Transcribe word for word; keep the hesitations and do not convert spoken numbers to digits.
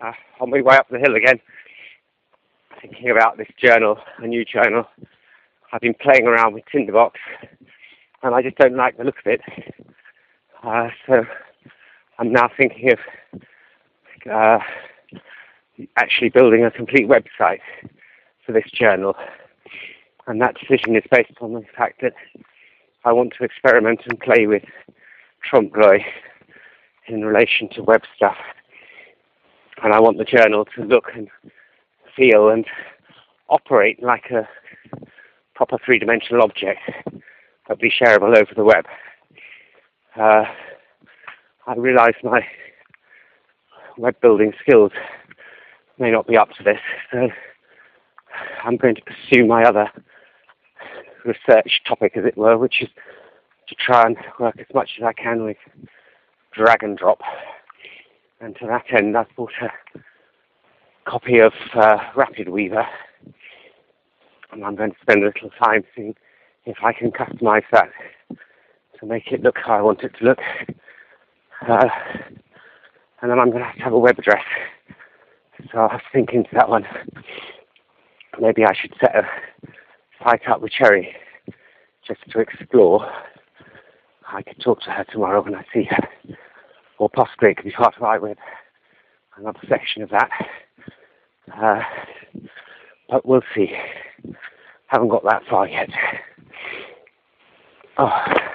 uh, on my way up the hill again, thinking about this journal, a new journal. I've been playing around with Tinderbox, and I just don't like the look of it. Uh, so I'm now thinking of uh, actually building a complete website for this journal. And that decision is based on the fact that I want to experiment and play with trompe l'oeil in relation to web stuff. And I want the journal to look and feel and operate like a proper three-dimensional object that be shareable over the web. Uh, I realise my web building skills may not be up to this, so I'm going to pursue my other research topic, as it were, which is to try and work as much as I can with drag and drop. And to that end, I've bought a copy of uh, Rapid Weaver, and I'm going to spend a little time seeing if I can customize that to make it look how I want it to look. Uh, and then I'm going to have to have a web address. So I was thinking to that one, maybe I should set a site up with Cherry just to explore. I could talk to her tomorrow when I see her. Or possibly it could be part of iWeb, another section of that. Uh, but we'll see. Haven't got that far yet. Oh.